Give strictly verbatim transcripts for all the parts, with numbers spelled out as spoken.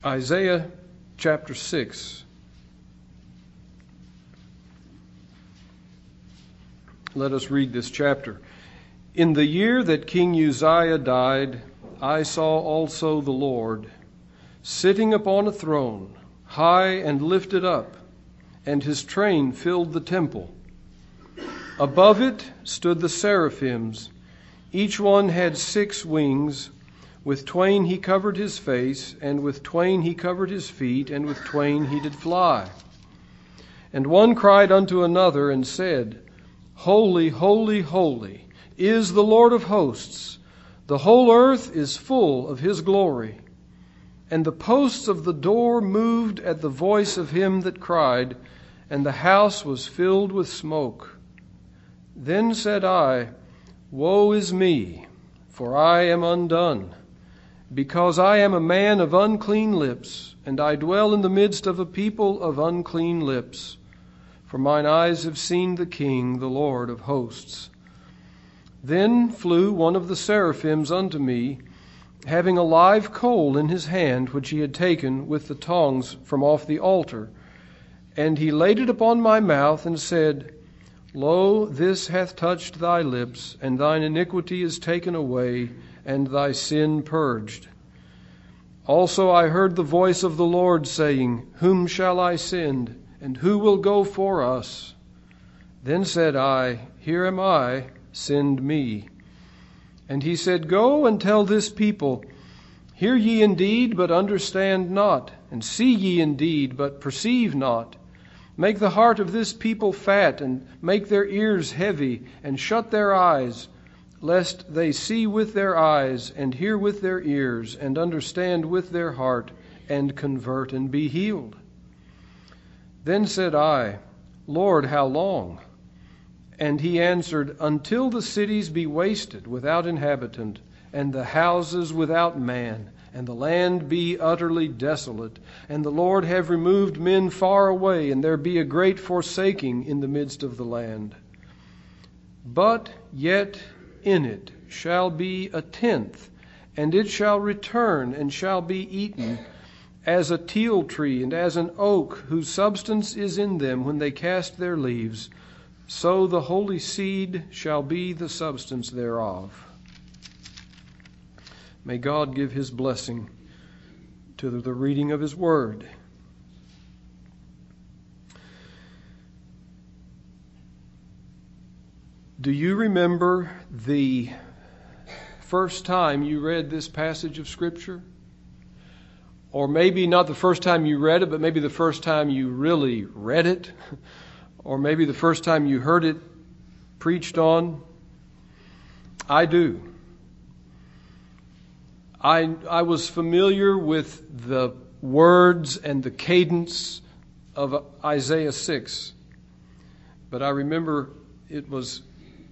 Isaiah chapter six. Let us read this chapter. In the year that King Uzziah died, I saw also the Lord, sitting upon a throne, high and lifted up, and his train filled the temple. Above it stood the seraphims. Each one had six wings. With twain he covered his face, and with twain he covered his feet, and with twain he did fly. And one cried unto another, and said, Holy, holy, holy is the Lord of hosts. The whole earth is full of his glory. And the posts of the door moved at the voice of him that cried, and the house was filled with smoke. Then said I, Woe is me, for I am undone, because I am a man of unclean lips, and I dwell in the midst of a people of unclean lips. For mine eyes have seen the King, the Lord of hosts. Then flew one of the seraphims unto me, having a live coal in his hand, which he had taken with the tongs from off the altar. And he laid it upon my mouth, and said, Lo, this hath touched thy lips, and thine iniquity is taken away, and thy sin purged. Also I heard the voice of the Lord saying, Whom shall I send, and who will go for us? Then said I, Here am I, send me. And he said, Go and tell this people, Hear ye indeed, but understand not, and see ye indeed, but perceive not. Make the heart of this people fat, and make their ears heavy, and shut their eyes, lest they see with their eyes, and hear with their ears, and understand with their heart, and convert and be healed. Then said I, Lord, how long? And he answered, Until the cities be wasted without inhabitant, and the houses without man, and the land be utterly desolate, and the Lord have removed men far away, and there be a great forsaking in the midst of the land. But yet in it shall be a tenth, and it shall return and shall be eaten, as a teil tree and as an oak whose substance is in them when they cast their leaves, so the holy seed shall be the substance thereof. May God give his blessing to the reading of his word. Do you remember the first time you read this passage of Scripture? Or maybe not the first time you read it, but maybe the first time you really read it. Or maybe the first time you heard it preached on. I do. I, I was familiar with the words and the cadence of Isaiah six. But I remember it was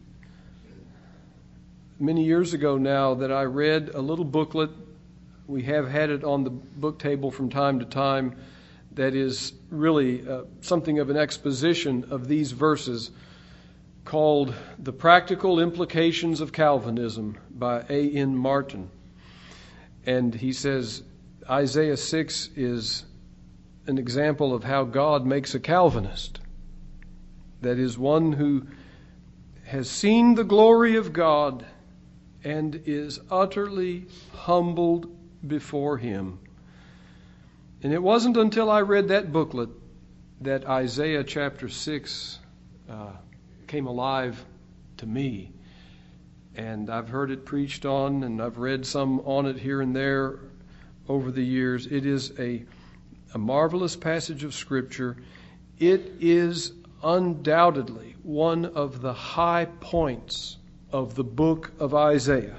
many years ago now that I read a little booklet. We have had it on the book table from time to time that is really uh, something of an exposition of these verses, called The Practical Implications of Calvinism by A N Martin. And he says Isaiah six is an example of how God makes a Calvinist. That is, one who has seen the glory of God and is utterly humbled before him. And it wasn't until I read that booklet that Isaiah chapter six uh, came alive to me. And I've heard it preached on, and I've read some on it here and there over the years. It is a, a marvelous passage of Scripture. It is undoubtedly one of the high points of the book of Isaiah.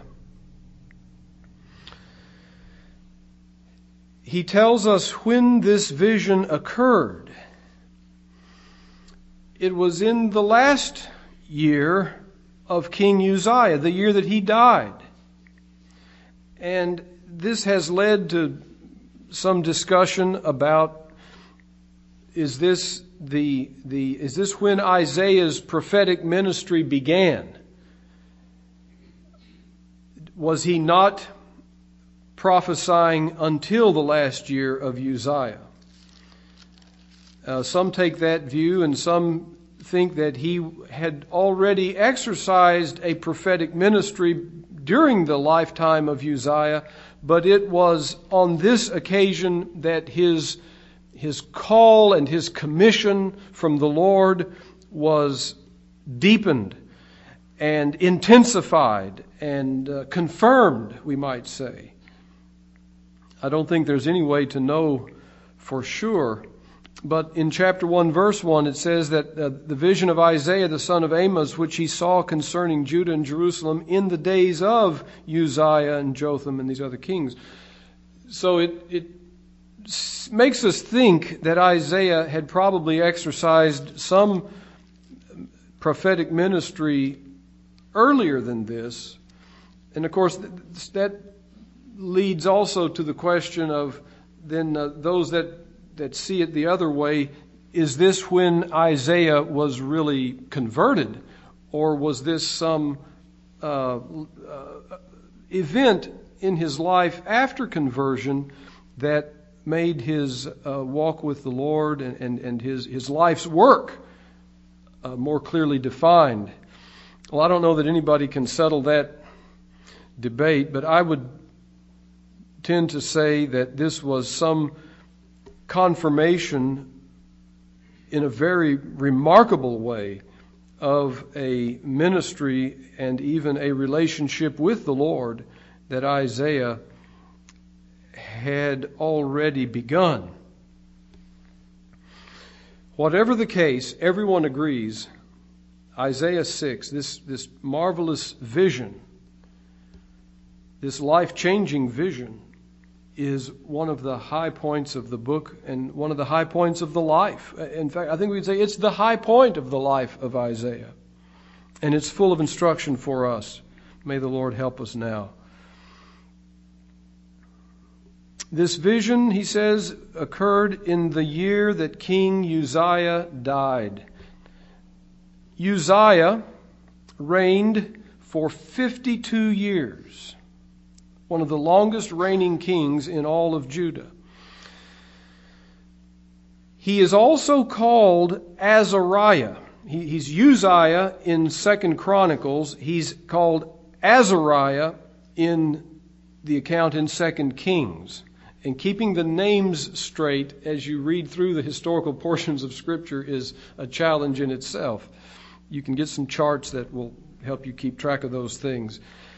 He tells us when this vision occurred. It was in the last year of King Uzziah, the year that he died. And this has led to some discussion about, is this the the is this when Isaiah's prophetic ministry began? Was he not prophesying until the last year of Uzziah. Uh, some take that view, and some think that he had already exercised a prophetic ministry during the lifetime of Uzziah, but it was on this occasion that his, his call and his commission from the Lord was deepened and intensified and uh, confirmed, we might say. I don't think there's any way to know for sure. But in chapter one, verse one, it says that uh, the vision of Isaiah, the son of Amos, which he saw concerning Judah and Jerusalem in the days of Uzziah and Jotham and these other kings. So it, it makes us think that Isaiah had probably exercised some prophetic ministry earlier than this. And of course, that leads also to the question of then uh, those that that see it the other way, is this when Isaiah was really converted? Or was this some uh, uh, event in his life after conversion that made his uh, walk with the Lord and, and, and his, his life's work uh, more clearly defined? Well, I don't know that anybody can settle that debate, but I would tend to say that this was some confirmation in a very remarkable way of a ministry and even a relationship with the Lord that Isaiah had already begun. Whatever the case, everyone agrees, Isaiah six, this, this marvelous vision, this life-changing vision, is one of the high points of the book and one of the high points of the life. In fact, I think we'd say it's the high point of the life of Isaiah. And it's full of instruction for us. May the Lord help us now. This vision, he says, occurred in the year that King Uzziah died. Uzziah reigned for fifty-two years. One of the longest reigning kings in all of Judah. He is also called Azariah. He, he's Uzziah in Second Chronicles. He's called Azariah in the account in Second Kings. And keeping the names straight as you read through the historical portions of Scripture is a challenge in itself. You can get some charts that will help you keep track of those things.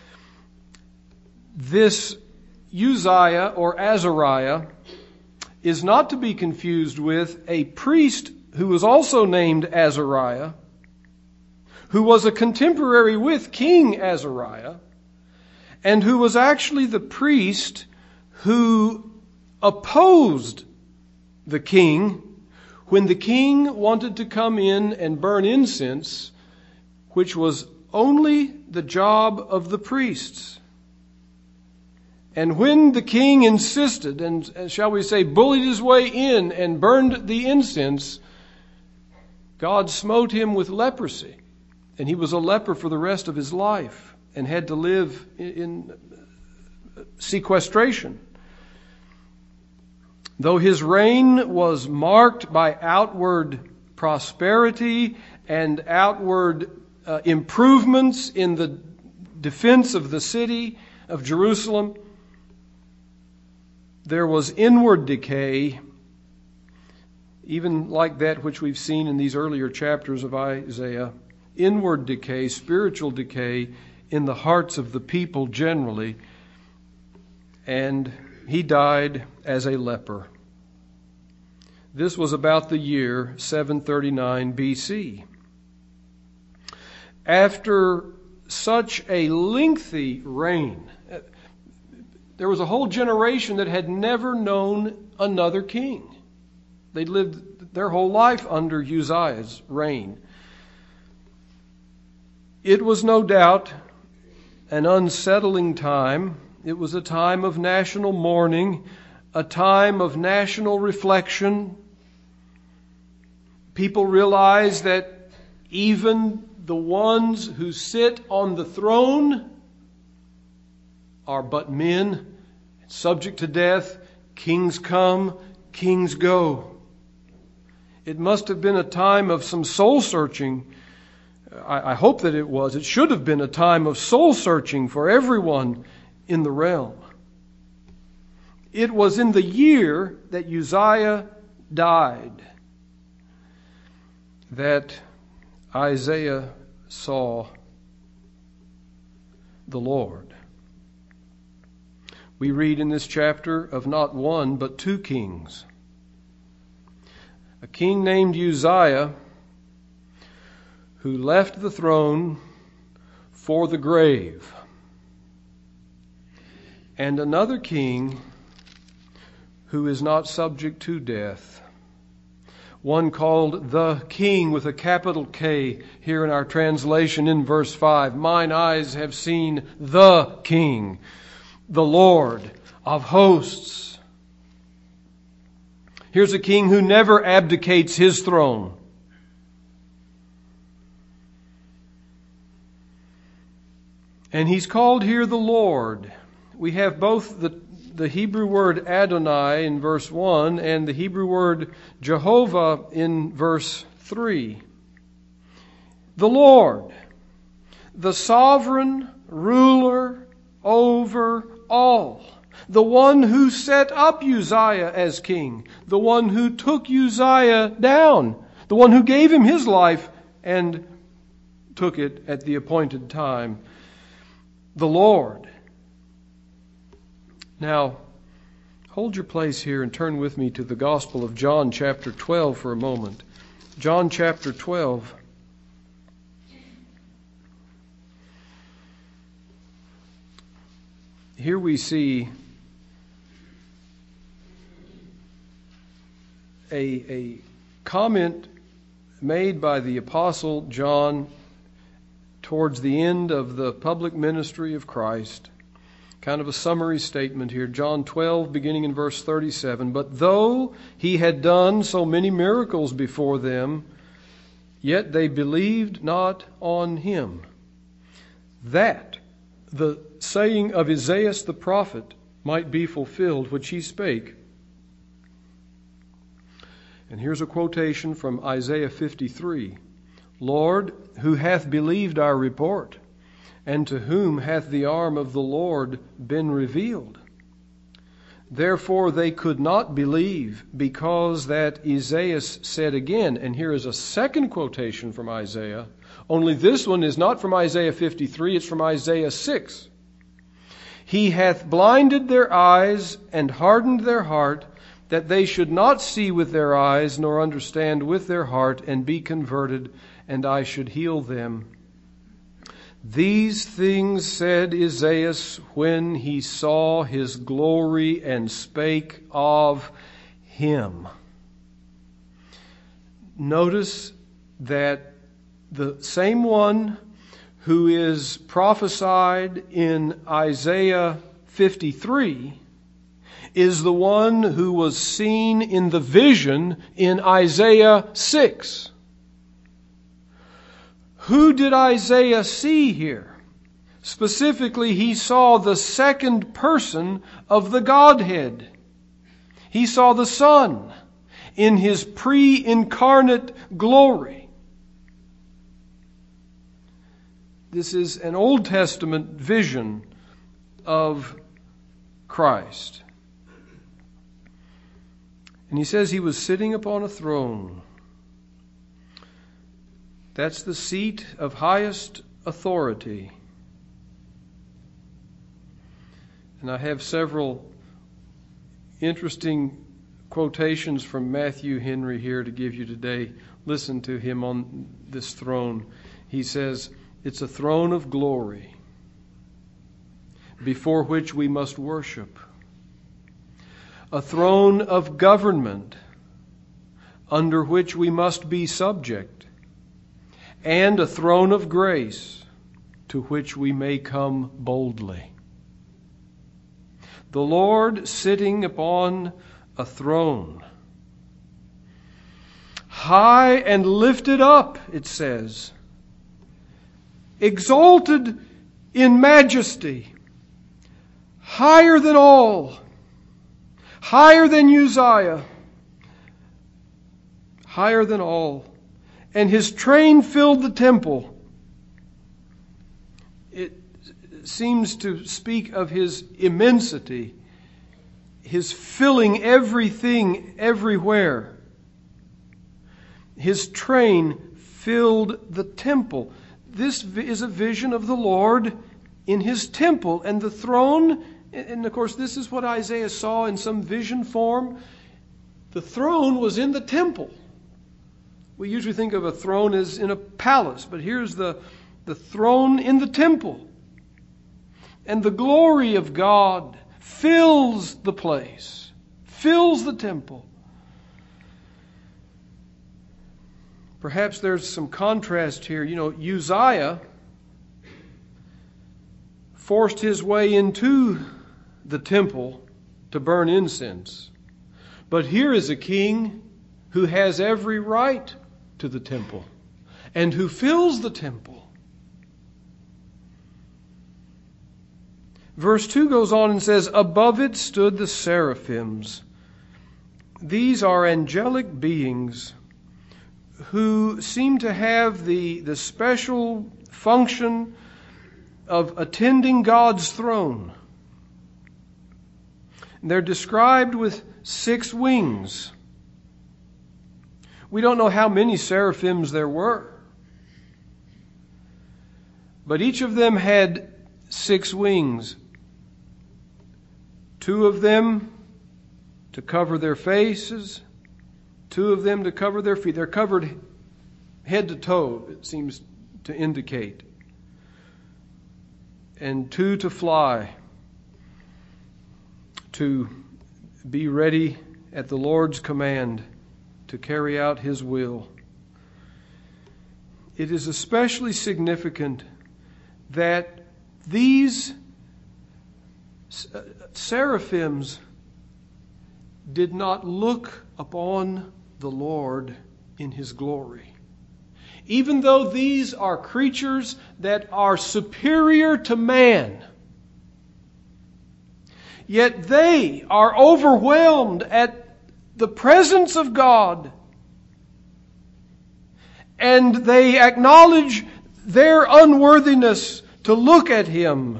This Uzziah or Azariah is not to be confused with a priest who was also named Azariah, who was a contemporary with King Azariah, and who was actually the priest who opposed the king when the king wanted to come in and burn incense, which was only the job of the priests. And when the king insisted, and shall we say bullied his way in and burned the incense, God smote him with leprosy. And he was a leper for the rest of his life and had to live in sequestration. Though his reign was marked by outward prosperity and outward uh, improvements in the defense of the city of Jerusalem, there was inward decay, even like that which we've seen in these earlier chapters of Isaiah, inward decay, spiritual decay in the hearts of the people generally, and he died as a leper. This was about the year seven thirty-nine B C. After such a lengthy reign, there was a whole generation that had never known another king. They'd lived their whole life under Uzziah's reign. It was no doubt an unsettling time. It was a time of national mourning, a time of national reflection. People realized that even the ones who sit on the throne are but men, subject to death. Kings come, kings go. It must have been a time of some soul searching. I, I hope that it was. It should have been a time of soul searching for everyone in the realm. It was in the year that Uzziah died that Isaiah saw the Lord. We read in this chapter of not one but two kings. A king named Uzziah who left the throne for the grave, and another king who is not subject to death. One called the King with a capital K here in our translation in verse five. Mine eyes have seen the King, the Lord of hosts. Here's a king who never abdicates his throne. And he's called here the Lord. We have both the, the Hebrew word Adonai in verse one and the Hebrew word Jehovah in verse three. The Lord, the sovereign ruler over all. The one who set up Uzziah as king. The one who took Uzziah down. The one who gave him his life and took it at the appointed time. The Lord. Now, hold your place here and turn with me to the Gospel of John chapter twelve for a moment. John chapter twelve. Here we see a, a comment made by the Apostle John towards the end of the public ministry of Christ. Kind of a summary statement here. John twelve, beginning in verse thirty-seven. But though he had done so many miracles before them, yet they believed not on him, that the saying of Isaiah the prophet might be fulfilled, which he spake. And here's a quotation from Isaiah fifty-three. Lord, who hath believed our report? And to whom hath the arm of the Lord been revealed? Therefore they could not believe, because that Isaiah said again, and here is a second quotation from Isaiah, only this one is not from Isaiah fifty-three, it's from Isaiah six. He hath blinded their eyes and hardened their heart, that they should not see with their eyes, nor understand with their heart, and be converted, and I should heal them. These things said Isaiah when he saw his glory and spake of him. Notice that the same one who is prophesied in Isaiah fifty-three is the one who was seen in the vision in Isaiah six. Who did Isaiah see here? Specifically, he saw the second person of the Godhead. He saw the Son in his pre-incarnate glory. This is an Old Testament vision of Christ. And he says he was sitting upon a throne. That's the seat of highest authority. And I have several interesting quotations from Matthew Henry here to give you today. Listen to him on this throne. He says, it's a throne of glory before which we must worship. A throne of government under which we must be subject. And a throne of grace to which we may come boldly. The Lord sitting upon a throne, high and lifted up, it says, exalted in majesty, higher than all, higher than Uzziah, higher than all. And his train filled the temple. It seems to speak of his immensity, his filling everything everywhere. His train filled the temple. This is a vision of the Lord in his temple. And the throne, and of course this is what Isaiah saw in some vision form. The throne was in the temple. We usually think of a throne as in a palace, but here's the, the throne in the temple. And the glory of God fills the place, fills the temple. Perhaps there's some contrast here. You know, Uzziah forced his way into the temple to burn incense. But here is a king who has every right to the temple and who fills the temple. Verse two goes on and says, above it stood the seraphims. These are angelic beings who seem to have the, the special function of attending God's throne. They're described with six wings. We don't know how many seraphims there were, but each of them had six wings. Two of them to cover their faces, two of them to cover their feet. They're covered head to toe, it seems to indicate. And two to fly, to be ready at the Lord's command to carry out His will. It is especially significant that these seraphims did not look upon the Lord in His glory. Even though these are creatures that are superior to man, yet they are overwhelmed at the presence of God, and they acknowledge their unworthiness to look at Him.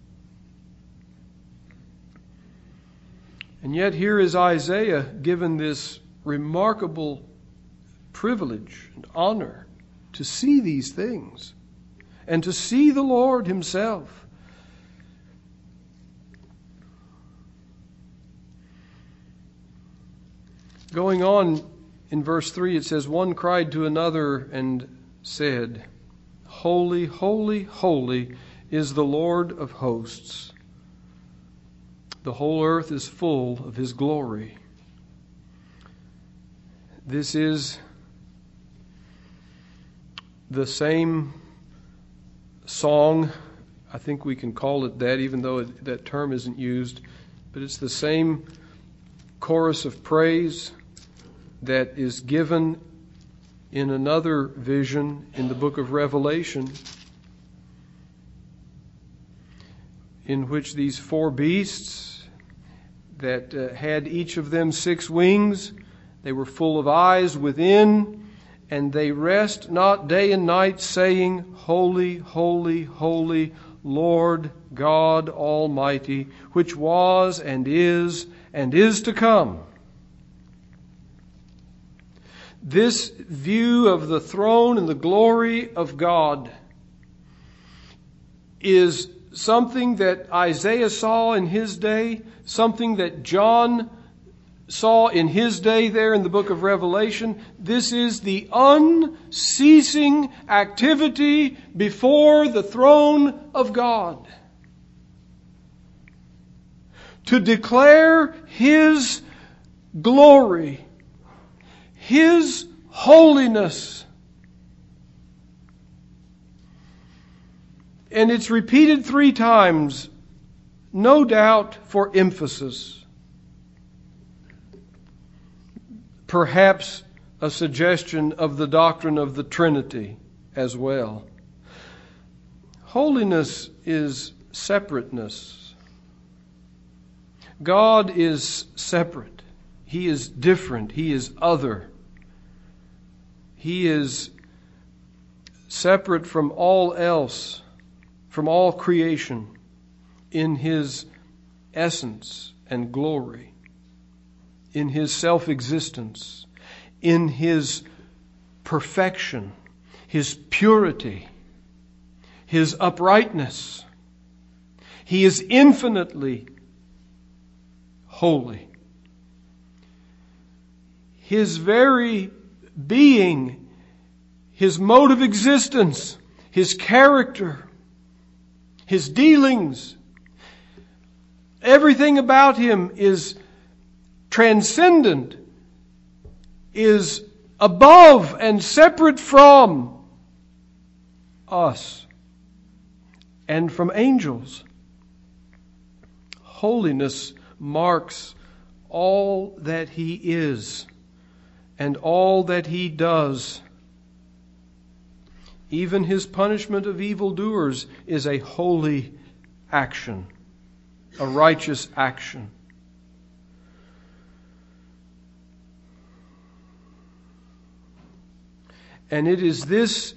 And yet here is Isaiah given this remarkable privilege and honor to see these things and to see the Lord Himself. Going on in verse three, it says, one cried to another and said, holy, holy, holy is the Lord of hosts. The whole earth is full of His glory. This is the same song. I think we can call it that, even though it, that term isn't used. But it's the same chorus of praise that is given in another vision in the book of Revelation, in which these four beasts that uh, had each of them six wings, they were full of eyes within, and they rest not day and night, saying, holy, holy, holy, Lord God Almighty, which was and is and is to come. This view of the throne and the glory of God is something that Isaiah saw in his day, something that John saw in his day there in the book of Revelation. This is the unceasing activity before the throne of God, to declare His glory, His holiness. And it's repeated three times, no doubt for emphasis. Perhaps a suggestion of the doctrine of the Trinity as well. Holiness is separateness. God is separate. He is different. He is other. He is separate from all else, from all creation, in His essence and glory, in His self-existence, in His perfection, His purity, His uprightness. He is infinitely holy. His very being, His mode of existence, His character, His dealings, everything about Him is transcendent, is above and separate from us and from angels. Holiness marks all that He is and all that He does. Even His punishment of evildoers is a holy action, a righteous action. And it is this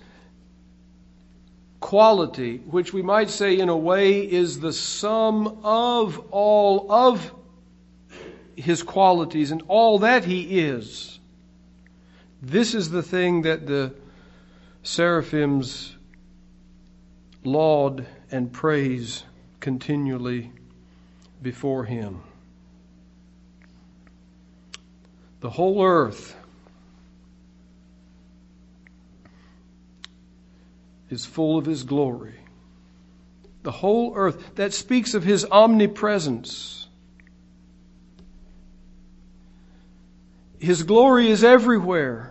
quality, which we might say in a way is the sum of all of His qualities and all that He is. This is the thing that the seraphims laud and praise continually before Him. The whole earth is full of His glory. The whole earth, that speaks of His omnipresence. His glory is everywhere.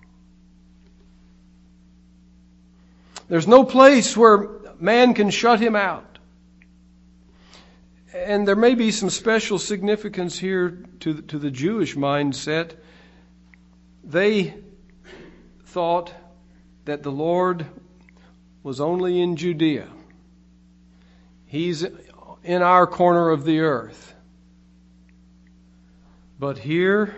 There's no place where man can shut Him out. And there may be some special significance here to the, to the Jewish mindset. They thought that the Lord was only in Judea. He's in our corner of the earth. But here,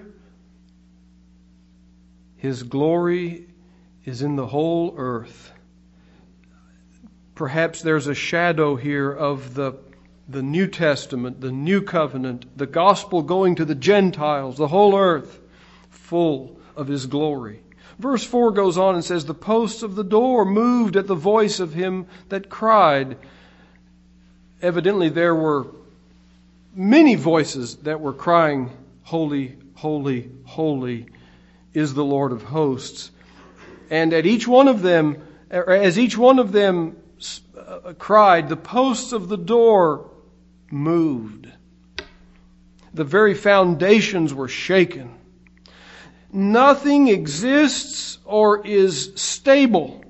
His glory is in the whole earth. Perhaps there's a shadow here of the, the New Testament, the New Covenant, the gospel going to the Gentiles, the whole earth full of His glory. Verse four goes on and says, the posts of the door moved at the voice of Him that cried. Evidently there were many voices that were crying, holy, holy, holy is the Lord of hosts. And at each one of them, as each one of them cried, the posts of the door moved. The very foundations were shaken. Nothing exists or is stable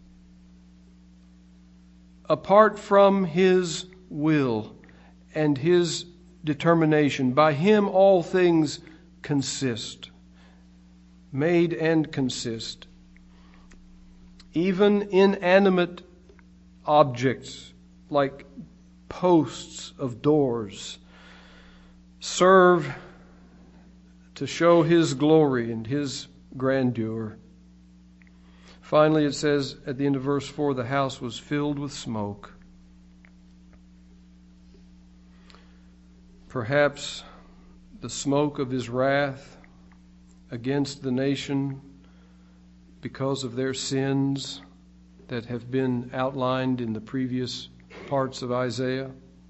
apart from His will and His determination. By Him all things consist, made and consist. Even inanimate objects like posts of doors serve to show His glory and His grandeur. Finally, it says at the end of verse four, the house was filled with smoke. Perhaps the smoke of His wrath against the nation because of their sins that have been outlined in the previous parts of Isaiah.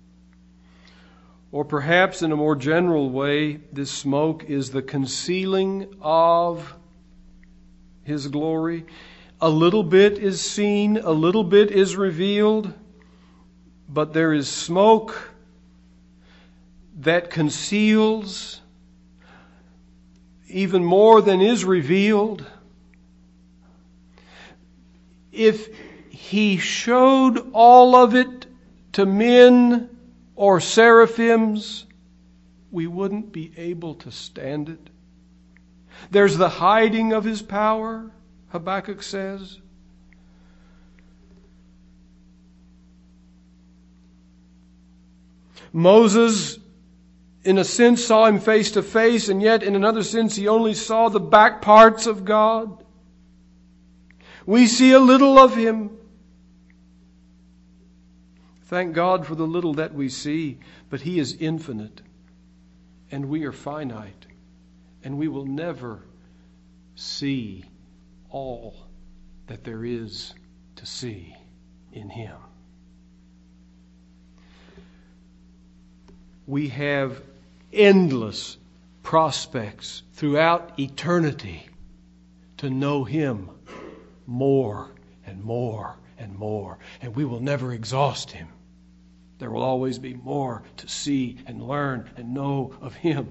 Or perhaps in a more general way, this smoke is the concealing of His glory. A little bit is seen, a little bit is revealed, but there is smoke that conceals even more than is revealed. If He showed all of it to men or seraphims, we wouldn't be able to stand it. There's the hiding of His power, Habakkuk says. Moses in a sense, saw Him face to face, and yet in another sense, he only saw the back parts of God. We see a little of Him. Thank God for the little that we see, but He is infinite, and we are finite, and we will never see all that there is to see in Him. We have endless prospects throughout eternity to know Him more and more and more, and we will never exhaust Him. There will always be more to see and learn and know of Him,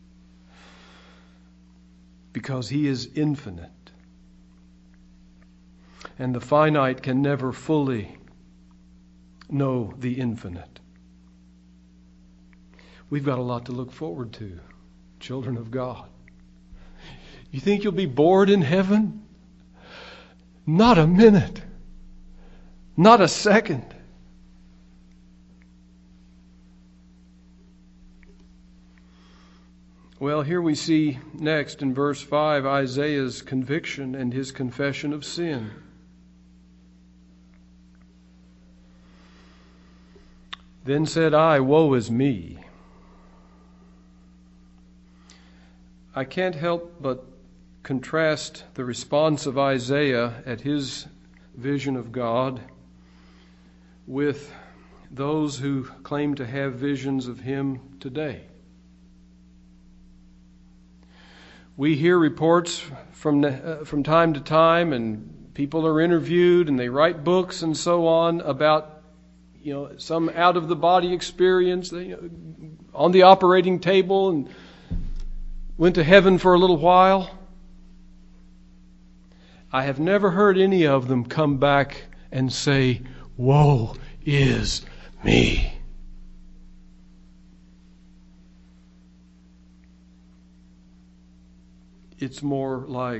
because He is infinite. And the finite can never fully know the infinite. We've got a lot to look forward to, children of God. You think you'll be bored in heaven? Not a minute. Not a second. Well, here we see next in verse five Isaiah's conviction and his confession of sin. Then said I, woe is me. I can't help but contrast the response of Isaiah at his vision of God with those who claim to have visions of Him today. We hear reports from uh, from time to time, and people are interviewed, and they write books and so on about, you know, some out of the body experience, they, you know, on the operating table and went to heaven for a little while. I have never heard any of them come back and say, woe is me. It's more like,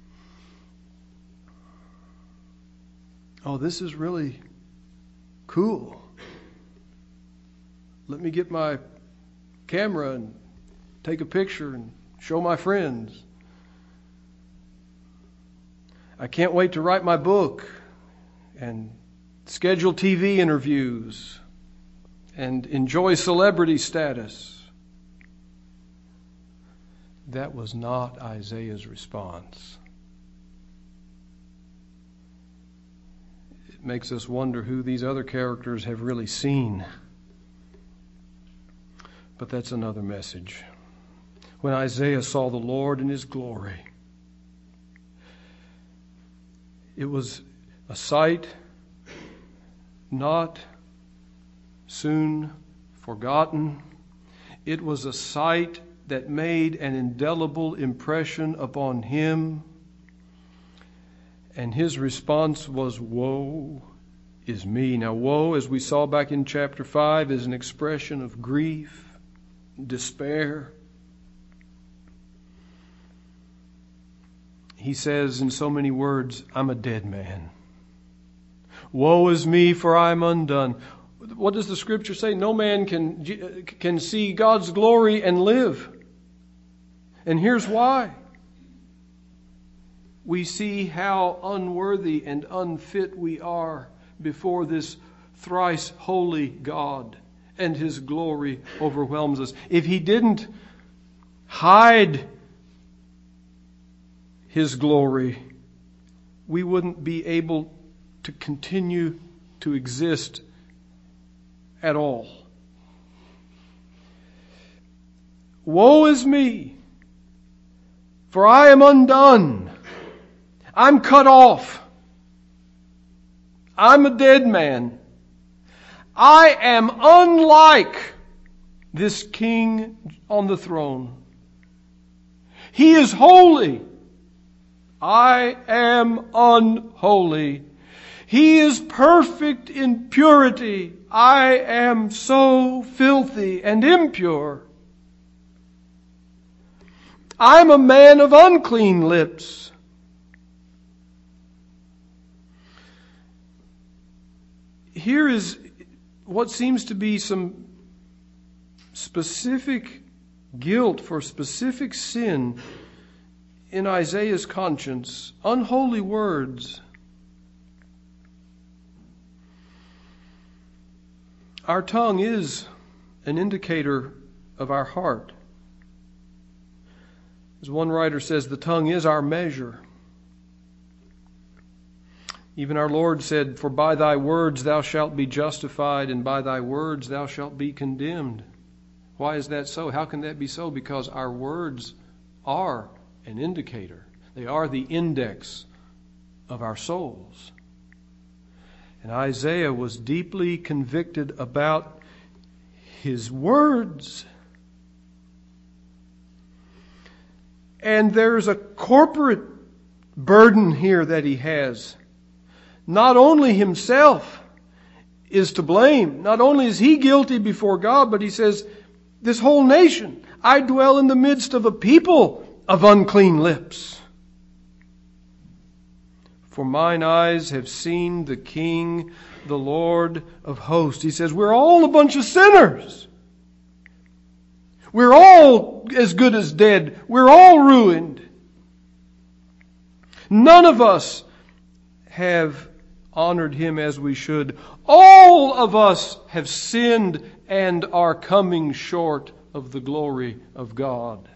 oh, this is really cool. Let me get my camera and take a picture and show my friends. I can't wait to write my book and schedule T V interviews and enjoy celebrity status. That was not Isaiah's response. It makes us wonder who these other characters have really seen. But that's another message. When Isaiah saw the Lord in His glory, it was a sight not soon forgotten. It was a sight that made an indelible impression upon him. And his response was, woe is me. Now, woe, as we saw back in chapter five, is an expression of grief, despair. He says in so many words, I'm a dead man. Woe is me, for I am undone. What does the Scripture say? No man can, can see God's glory and live. And here's why. We see how unworthy and unfit we are before this thrice holy God, and His glory overwhelms us. If He didn't hide His glory, we wouldn't be able to continue to exist at all. Woe is me, for I am undone. I'm cut off. I'm a dead man. I am unlike this king on the throne. He is holy. I am unholy. He is perfect in purity. I am so filthy and impure. I'm a man of unclean lips. Here is what seems to be some specific guilt for specific sin in Isaiah's conscience, unholy words. Our tongue is an indicator of our heart. As one writer says, the tongue is our measure. Even our Lord said, "For by thy words thou shalt be justified, and by thy words thou shalt be condemned." Why is that so? How can that be so? Because our words are an indicator. They are the index of our souls. And Isaiah was deeply convicted about his words. And there's a corporate burden here that he has. Not only himself is to blame. Not only is he guilty before God, but he says, this whole nation, I dwell in the midst of a people of unclean lips. For mine eyes have seen the King, the Lord of hosts. He says, we're all a bunch of sinners. We're all as good as dead. We're all ruined. None of us have honored Him as we should. All of us have sinned and are coming short of the glory of God.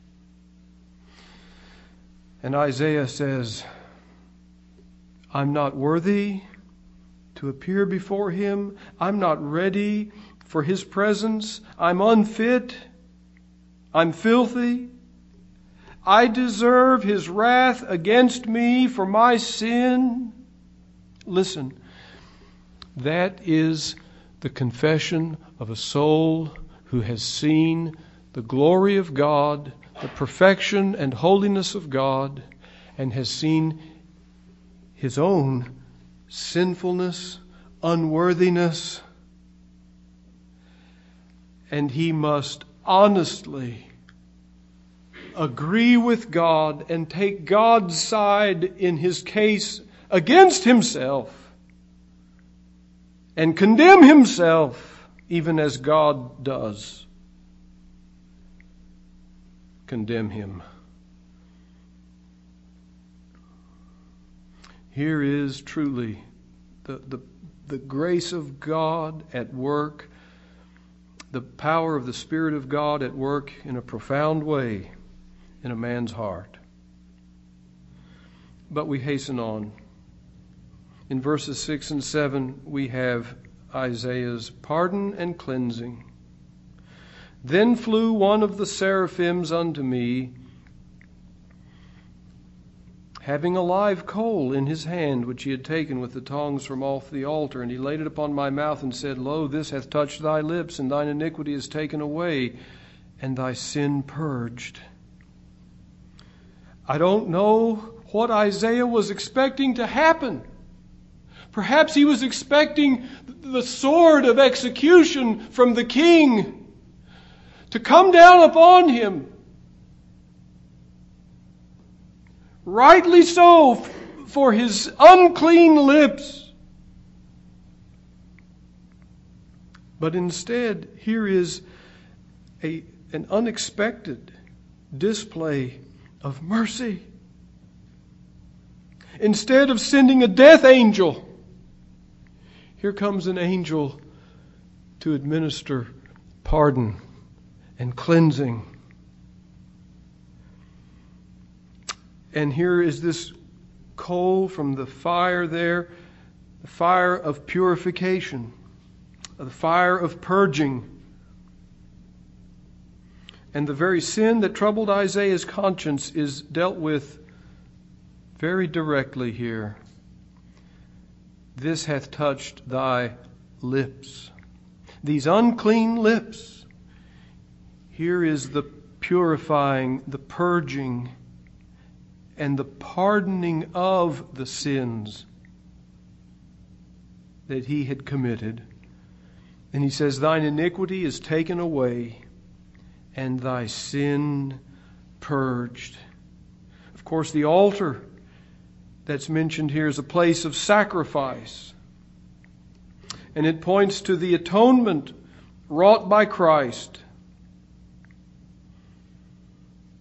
And Isaiah says, I'm not worthy to appear before Him. I'm not ready for His presence. I'm unfit. I'm filthy. I deserve His wrath against me for my sin. Listen, that is the confession of a soul who has seen the glory of God, the perfection and holiness of God, and has seen his own sinfulness, unworthiness, and he must honestly agree with God and take God's side in his case against himself and condemn himself even as God does condemn him. Here is truly the, the, the grace of God at work, the power of the Spirit of God at work in a profound way in a man's heart. But we hasten on. In verses six and seven, we have Isaiah's pardon and cleansing. Then flew one of the seraphims unto me, having a live coal in his hand, which he had taken with the tongs from off the altar. And he laid it upon my mouth and said, Lo, this hath touched thy lips, and thine iniquity is taken away, and thy sin purged. I don't know what Isaiah was expecting to happen. Perhaps he was expecting the sword of execution from the king to come down upon him. Rightly so, for his unclean lips. But instead, here is a, an unexpected display of mercy. Instead of sending a death angel, here comes an angel to administer pardon and cleansing. And here is this coal from the fire there, the fire of purification, the fire of purging. And the very sin that troubled Isaiah's conscience is dealt with very directly here. This hath touched thy lips. These unclean lips. Here is the purifying, the purging, and the pardoning of the sins that he had committed. And he says, thine iniquity is taken away, and thy sin purged. Of course, the altar that's mentioned here is a place of sacrifice. And it points to the atonement wrought by Christ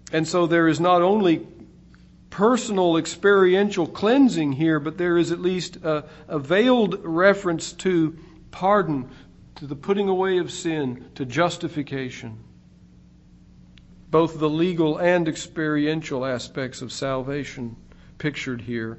And so there is not only personal experiential cleansing here, but there is at least a, a veiled reference to pardon, to the putting away of sin, to justification. Both the legal and experiential aspects of salvation pictured here.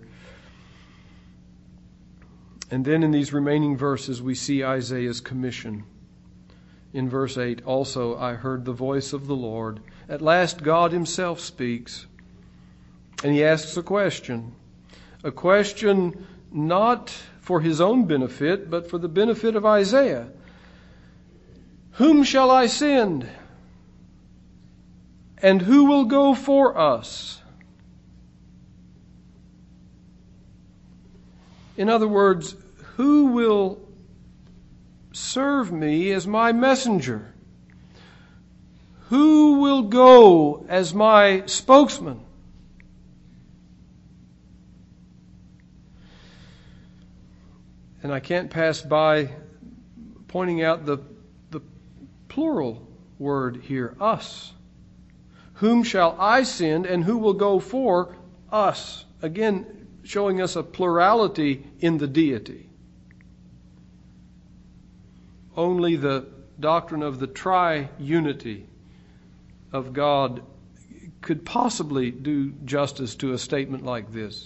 And then in these remaining verses we see Isaiah's commission. In verse eight, also I heard the voice of the Lord. At last God himself speaks. And he asks a question. A question not for his own benefit, but for the benefit of Isaiah. Whom shall I send? And who will go for us? In other words, who will serve me as my messenger? Who will go as my spokesman? And I can't pass by pointing out the, the plural word here, us. Whom shall I send, and who will go for us? Again, showing us a plurality in the deity. Only the doctrine of the triunity of God could possibly do justice to a statement like this.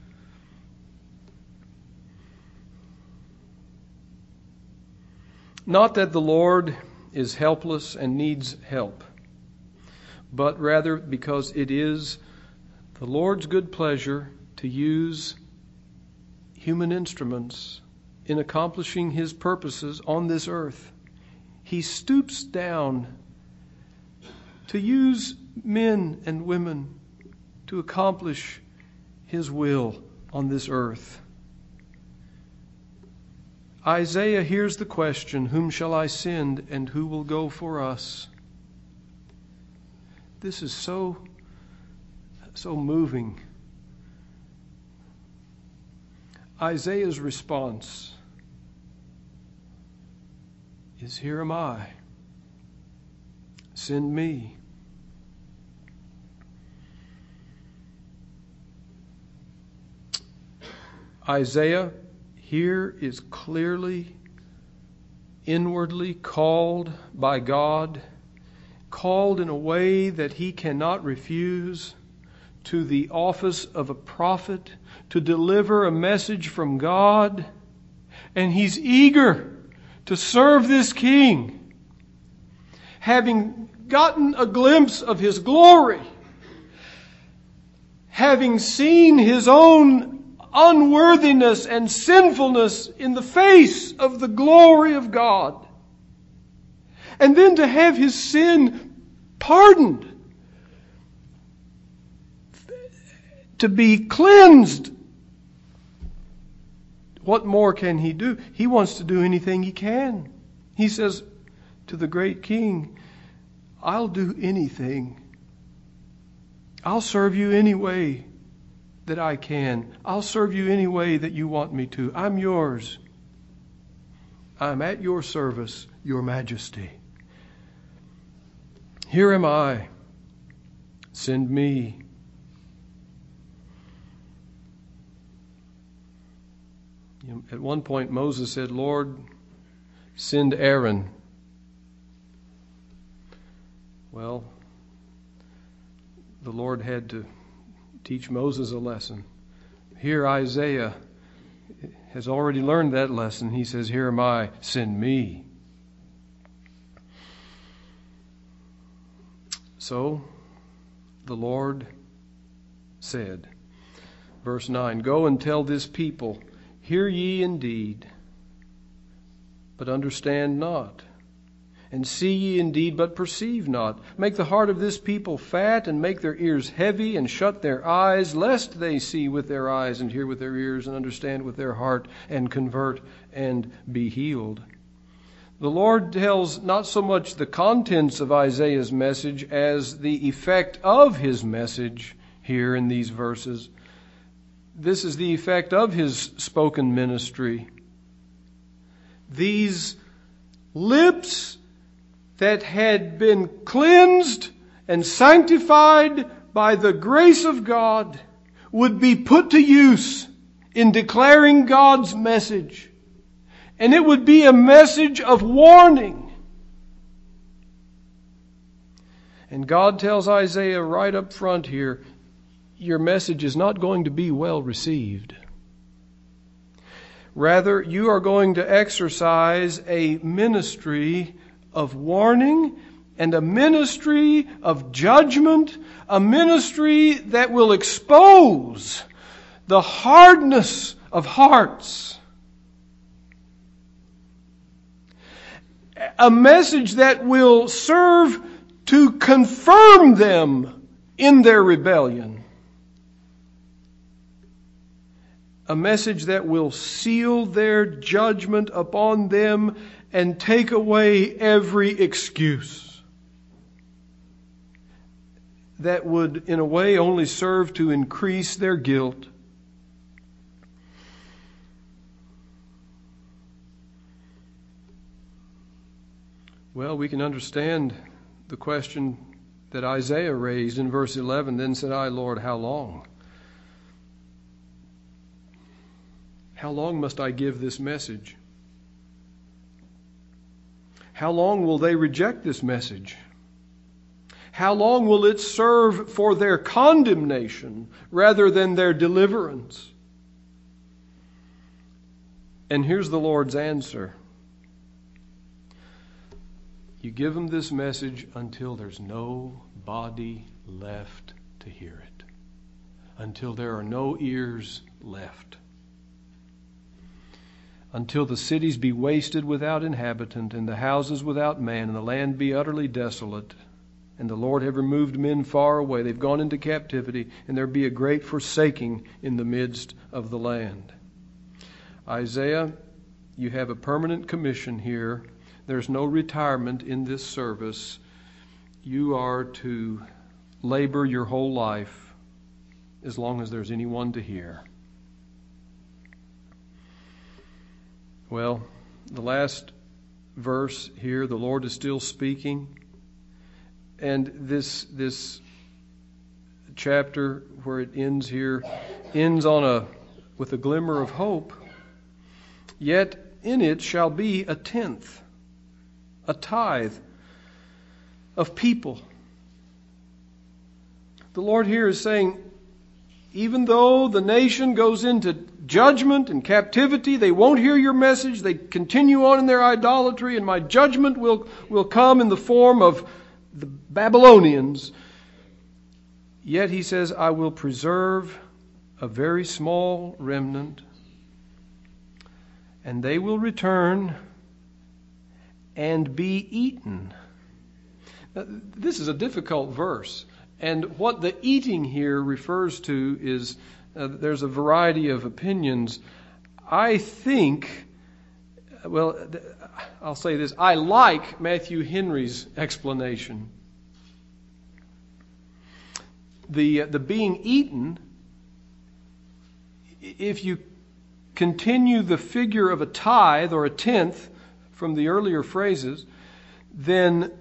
Not that the Lord is helpless and needs help, but rather because it is the Lord's good pleasure to use human instruments in accomplishing his purposes on this earth. He stoops down to use men and women to accomplish his will on this earth. Isaiah hears the question, whom shall I send and who will go for us? This is so, so moving. Isaiah's response is, here am I. Send me. Isaiah here is clearly, inwardly called by God, called in a way that he cannot refuse to the office of a prophet, to deliver a message from God. And he's eager to serve this king, having gotten a glimpse of his glory, having seen his own unworthiness and sinfulness in the face of the glory of God. And then to have his sin pardoned, to be cleansed. What more can he do? He wants to do anything he can. He says to the great king, I'll do anything. I'll serve you any way that I can. I'll serve you any way that you want me to. I'm yours. I'm at your service, your majesty. Here am I. Send me. You know, at one point Moses said, Lord, send Aaron. Well, the Lord had to teach Moses a lesson. Here Isaiah has already learned that lesson. He says, here am I, send me. So the Lord said, verse nine, go and tell this people, hear ye indeed, but understand not. And see ye indeed, but perceive not. Make the heart of this people fat, and make their ears heavy, and shut their eyes, lest they see with their eyes, and hear with their ears, and understand with their heart, and convert, and be healed. The Lord tells not so much the contents of Isaiah's message as the effect of his message here in these verses. This is the effect of his spoken ministry. These lips that had been cleansed and sanctified by the grace of God would be put to use in declaring God's message. And it would be a message of warning. And God tells Isaiah right up front here, your message is not going to be well received. Rather, you are going to exercise a ministry of warning and a ministry of judgment, a ministry that will expose the hardness of hearts. A message that will serve to confirm them in their rebellion. A message that will seal their judgment upon them and take away every excuse. That would, in a way, only serve to increase their guilt. Well, we can understand the question that Isaiah raised in verse eleven. Then said I, Lord, how long? How long must I give this message? How long will they reject this message? How long will it serve for their condemnation rather than their deliverance? And here's the Lord's answer. You give them this message until there's no body left to hear it. Until there are no ears left. Until the cities be wasted without inhabitant, and the houses without man, and the land be utterly desolate, and the Lord have removed men far away. They've gone into captivity, and there be a great forsaking in the midst of the land. Isaiah, you have a permanent commission here. There's no retirement in this service. You are to labor your whole life as long as there's anyone to hear. Well, the last verse here, the Lord is still speaking. And this this chapter where it ends here ends on a with a glimmer of hope. Yet in it shall be a tenth, a tithe of people. The Lord here is saying, even though the nation goes into judgment and captivity, they won't hear your message, they continue on in their idolatry, and my judgment will, will come in the form of the Babylonians. Yet he says, I will preserve a very small remnant, and they will return and be eaten. Now, this is a difficult verse. And what the eating here refers to is, uh, there's a variety of opinions. I think, well, I'll say this, I like Matthew Henry's explanation. The, uh, the being eaten, if you continue the figure of a tithe or a tenth from the earlier phrases, then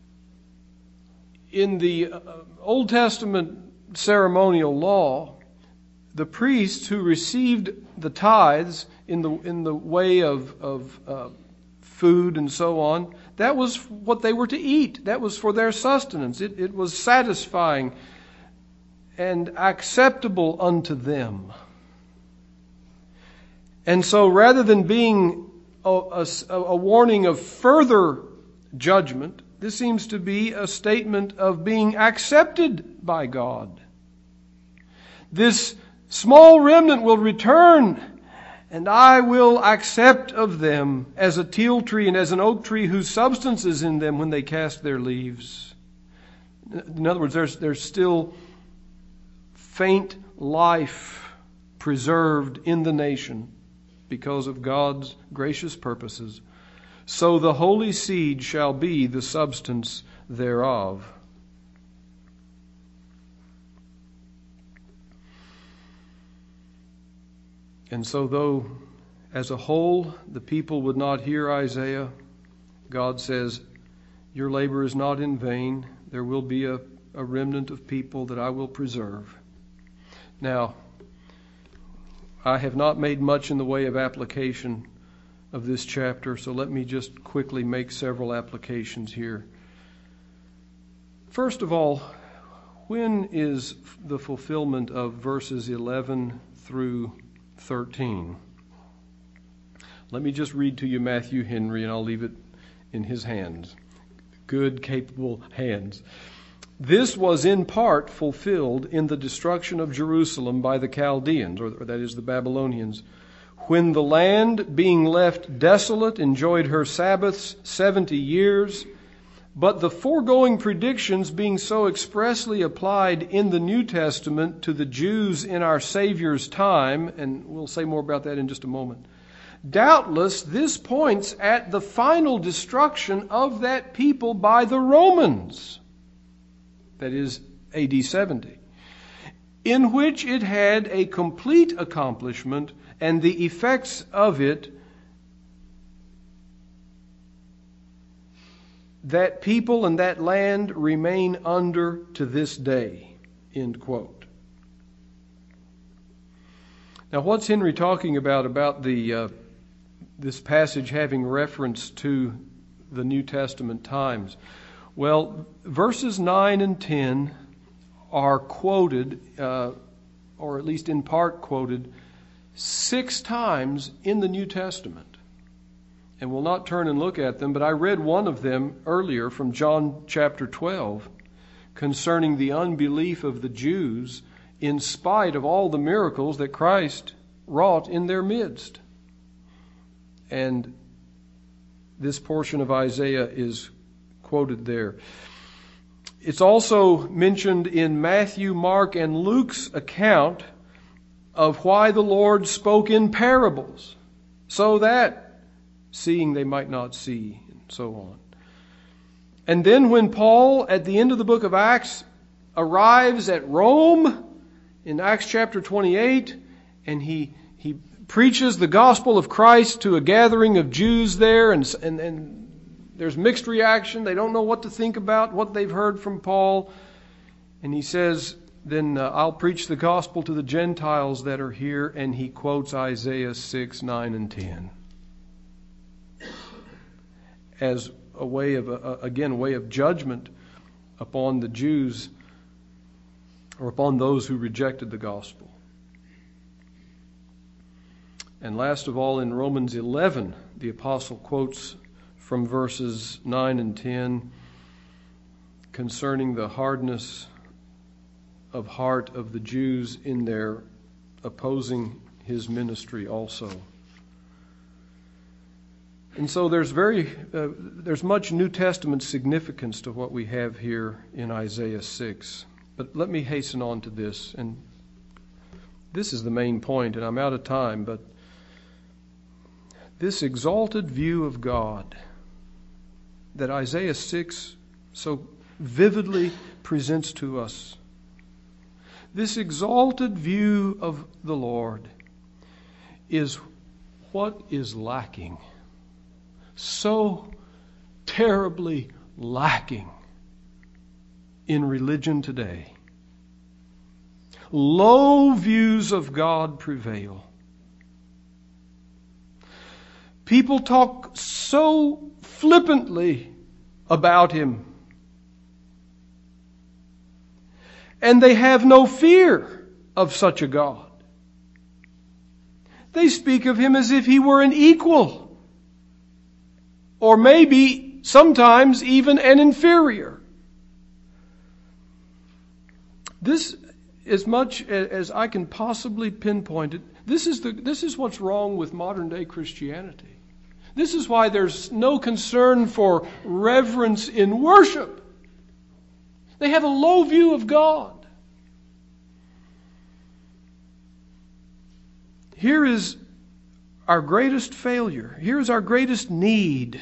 in the Old Testament ceremonial law, the priests who received the tithes in the in the way of of uh, food and so on, that was what they were to eat. That was for their sustenance. It, it was satisfying and acceptable unto them. And so, rather than being a, a, a warning of further judgment, this seems to be a statement of being accepted by God. This small remnant will return, and I will accept of them as a teal tree and as an oak tree whose substance is in them when they cast their leaves. In other words, there's, there's still faint life preserved in the nation because of God's gracious purposes. So the holy seed shall be the substance thereof. And so though as a whole the people would not hear Isaiah, God says, your labor is not in vain. There will be a a remnant of people that I will preserve. Now, I have not made much in the way of application of this chapter, so let me just quickly make several applications here. First of all, when is the fulfillment of verses eleven through thirteen? Let me just read to you Matthew Henry, and I'll leave it in his hands. Good, capable hands. This was in part fulfilled in the destruction of Jerusalem by the Chaldeans, or that is the Babylonians, when the land, being left desolate, enjoyed her Sabbaths seventy years. But the foregoing predictions being so expressly applied in the New Testament to the Jews in our Savior's time, and we'll say more about that in just a moment, doubtless this points at the final destruction of that people by the Romans, that is A D seventy, in which it had a complete accomplishment, and the effects of it that people and that land remain under to this day. End quote. Now, what's Henry talking about, about the uh, this passage having reference to the New Testament times? Well, verses nine and ten are quoted, uh, or at least in part quoted, six times in the New Testament. And we'll not turn and look at them, but I read one of them earlier from John chapter twelve concerning the unbelief of the Jews in spite of all the miracles that Christ wrought in their midst. And this portion of Isaiah is quoted there. It's also mentioned in Matthew, Mark, and Luke's account of why the Lord spoke in parables, so that seeing they might not see, and so on. And then when Paul, at the end of the book of Acts, arrives at Rome in Acts chapter twenty-eight, and he he preaches the gospel of Christ to a gathering of Jews there, and and, and there's mixed reaction. They don't know what to think about what they've heard from Paul. And he says, then uh, I'll preach the gospel to the Gentiles that are here, and he quotes Isaiah six, nine, and ten. As a way of, uh, again, a way of judgment upon the Jews, or upon those who rejected the gospel. And last of all, in Romans eleven, the apostle quotes from verses nine and ten concerning the hardness of heart of the Jews in their opposing his ministry also. And so there's very uh, there's much New Testament significance to what we have here in Isaiah six. But let me hasten on to this, and this is the main point, and I'm out of time, but this exalted view of God that Isaiah six so vividly presents to us, this exalted view of the Lord is what is lacking, so terribly lacking in religion today. Low views of God prevail. People talk so flippantly about Him, and they have no fear of such a God. They speak of Him as if He were an equal, or maybe sometimes even an inferior. This, as much as I can possibly pinpoint it, this is the this is what's wrong with modern day Christianity. This is why there's no concern for reverence in worship. They have a low view of God. Here is our greatest failure. Here is our greatest need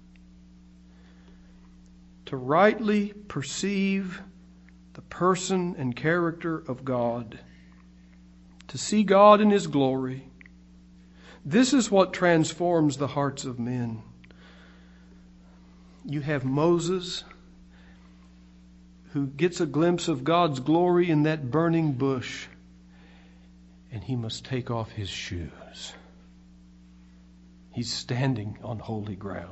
to rightly perceive the person and character of God, to see God in His glory. This is what transforms the hearts of men. You have Moses who gets a glimpse of God's glory in that burning bush, and he must take off his shoes. He's standing on holy ground.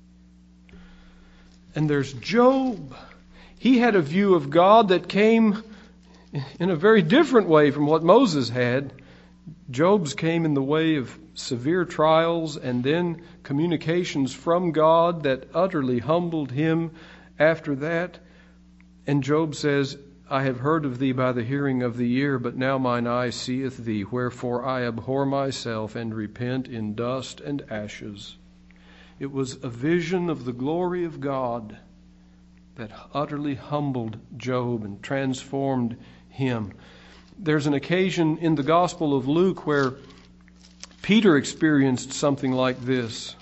And there's Job. He had a view of God that came in a very different way from what Moses had. Job's came in the way of severe trials and then communications from God that utterly humbled him after that. And Job says, I have heard of thee by the hearing of the ear, but now mine eye seeth thee. Wherefore I abhor myself and repent in dust and ashes. It was a vision of the glory of God that utterly humbled Job and transformed him. There's an occasion in the Gospel of Luke where Peter experienced something like this.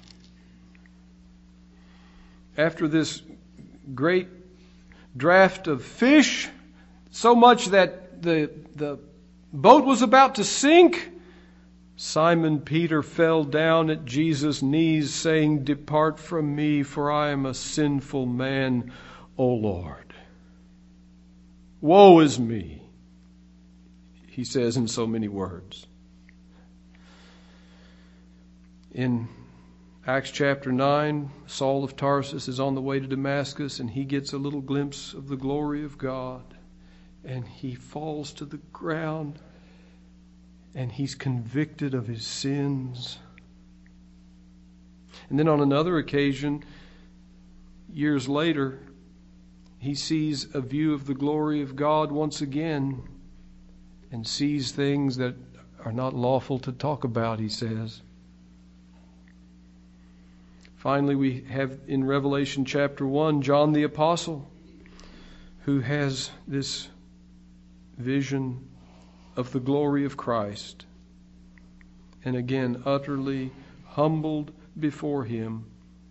After this great draft of fish, so much that the, the boat was about to sink, Simon Peter fell down at Jesus' knees, saying, Depart from me, for I am a sinful man, O Lord. Woe is me, he says in so many words. In Acts chapter nine, Saul of Tarsus is on the way to Damascus, and he gets a little glimpse of the glory of God, and he falls to the ground, and he's convicted of his sins. And then on another occasion, years later, he sees a view of the glory of God once again and sees things that are not lawful to talk about, he says. Finally, we have in Revelation chapter one, John the Apostle, who has this vision of the glory of Christ, and again utterly humbled before him.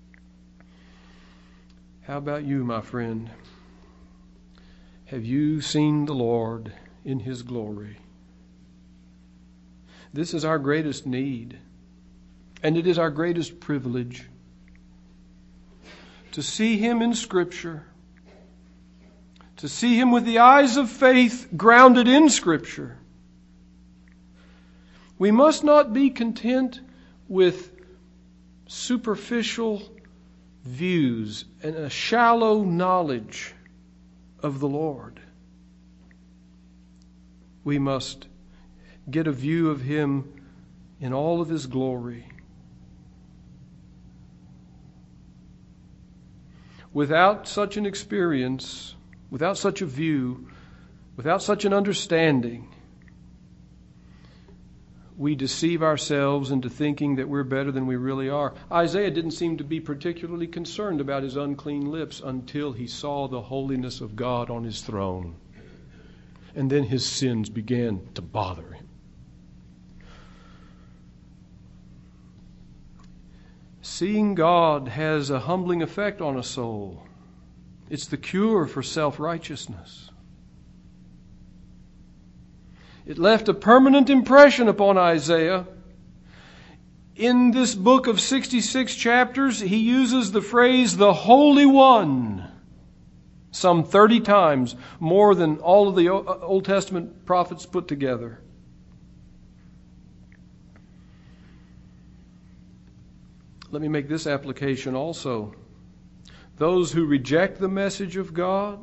How about you, my friend? Have you seen the Lord in his glory? This is our greatest need, and it is our greatest privilege to see him in Scripture, to see him with the eyes of faith grounded in Scripture. We must not be content with superficial views and a shallow knowledge of the Lord. We must get a view of him in all of his glory. Without such an experience, without such a view, without such an understanding, we deceive ourselves into thinking that we're better than we really are. Isaiah didn't seem to be particularly concerned about his unclean lips until he saw the holiness of God on his throne. And then his sins began to bother him. Seeing God has a humbling effect on a soul. It's the cure for self-righteousness. It left a permanent impression upon Isaiah. In this book of sixty-six chapters, he uses the phrase, the Holy One, some thirty times, more than all of the Old Testament prophets put together. Let me make this application also. Those who reject the message of God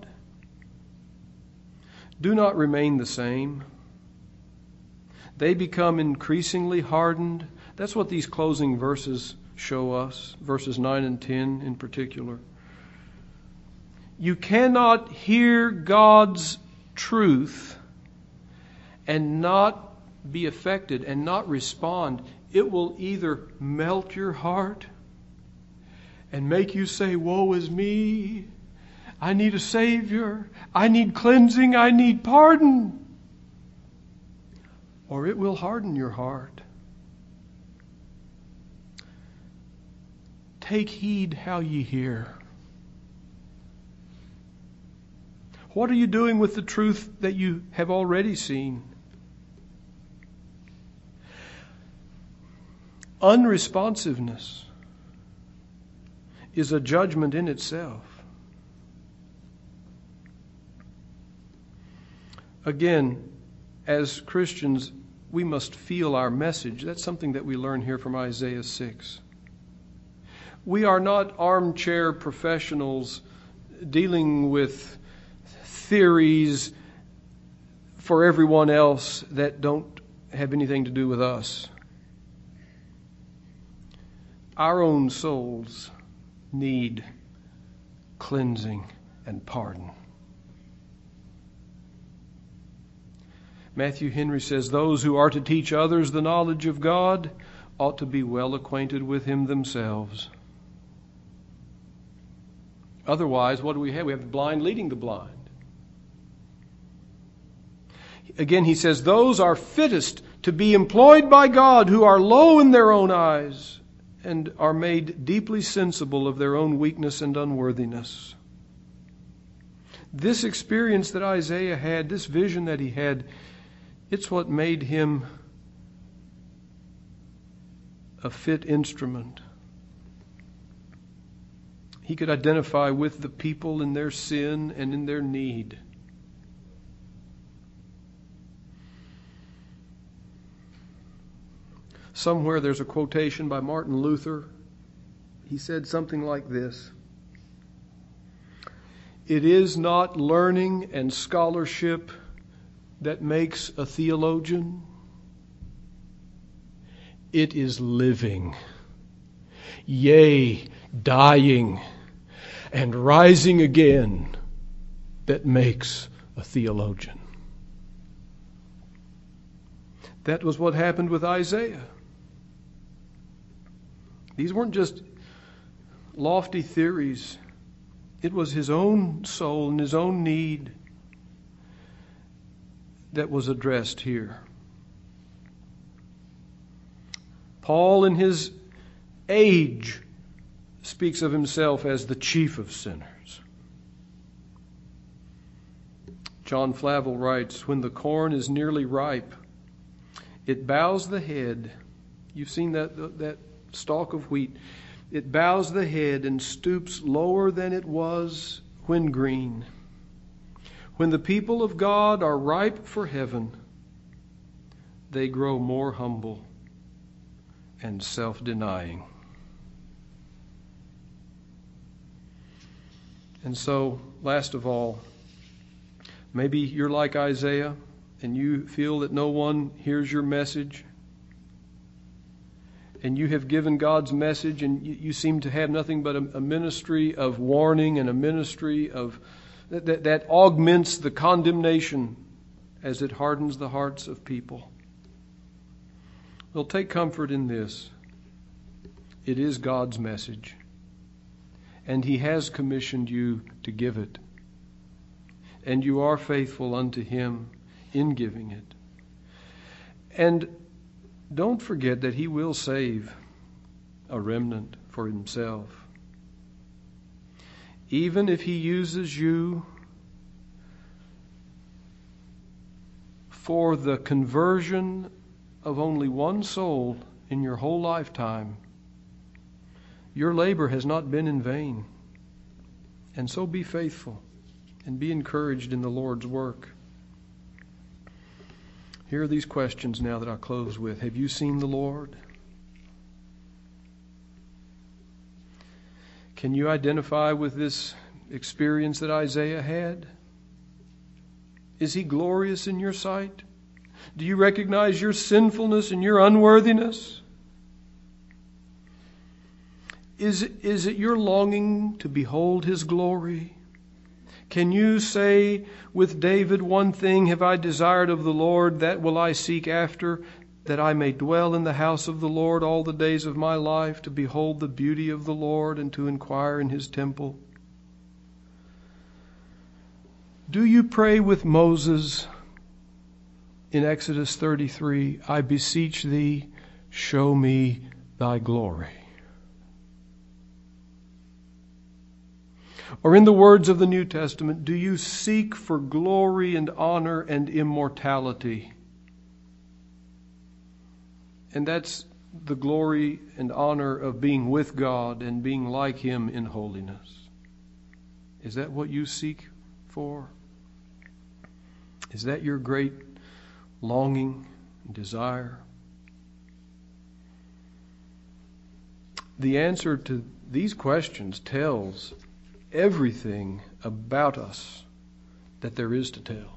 do not remain the same. They become increasingly hardened. That's what these closing verses show us, verses nine and ten in particular. You cannot hear God's truth and not be affected and not respond. It will either melt your heart and make you say, woe is me. I need a Savior. I need cleansing. I need pardon. Or it will harden your heart. Take heed how ye hear. What are you doing with the truth that you have already seen? Unresponsiveness is a judgment in itself. Again, as Christians, we must feel our message. That's something that we learn here from Isaiah six. We are not armchair professionals dealing with theories for everyone else that don't have anything to do with us. Our own souls need cleansing and pardon. Matthew Henry says, those who are to teach others the knowledge of God ought to be well acquainted with Him themselves. Otherwise, what do we have? We have the blind leading the blind. Again, he says, those are fittest to be employed by God who are low in their own eyes and are made deeply sensible of their own weakness and unworthiness. This experience that Isaiah had, this vision that he had, it's what made him a fit instrument. He could identify with the people in their sin and in their need. Somewhere there's a quotation by Martin Luther. He said something like this: "It is not learning and scholarship that makes a theologian. It is living, yea, dying, and rising again that makes a theologian." That was what happened with Isaiah. These weren't just lofty theories. It was his own soul and his own need that was addressed here. Paul, in his age, speaks of himself as the chief of sinners. John Flavel writes, "When the corn is nearly ripe, it bows the head." You've seen that, that stalk of wheat. It bows the head and stoops lower than it was when green. When the people of God are ripe for heaven, they grow more humble and self-denying. And so, last of all, maybe you're like Isaiah and you feel that no one hears your message, and you have given God's message and you, you seem to have nothing but a, a ministry of warning and a ministry of that, that, that augments the condemnation as it hardens the hearts of people. Well, take comfort in this. It is God's message, and He has commissioned you to give it. And you are faithful unto Him in giving it. And don't forget that He will save a remnant for Himself. Even if He uses you for the conversion of only one soul in your whole lifetime, your labor has not been in vain. And so be faithful and be encouraged in the Lord's work. Here are these questions now that I'll close with. Have you seen the Lord? Can you identify with this experience that Isaiah had? Is He glorious in your sight? Do you recognize your sinfulness and your unworthiness? Is, is it your longing to behold His glory? Can you say with David, "One thing have I desired of the Lord, that will I seek after, that I may dwell in the house of the Lord all the days of my life, to behold the beauty of the Lord and to inquire in His temple"? Do you pray with Moses in Exodus thirty-three, "I beseech thee, show me thy glory"? Or in the words of the New Testament, do you seek for glory and honor and immortality? And that's the glory and honor of being with God and being like Him in holiness. Is that what you seek for? Is that your great longing and desire? The answer to these questions tells everything about us that there is to tell.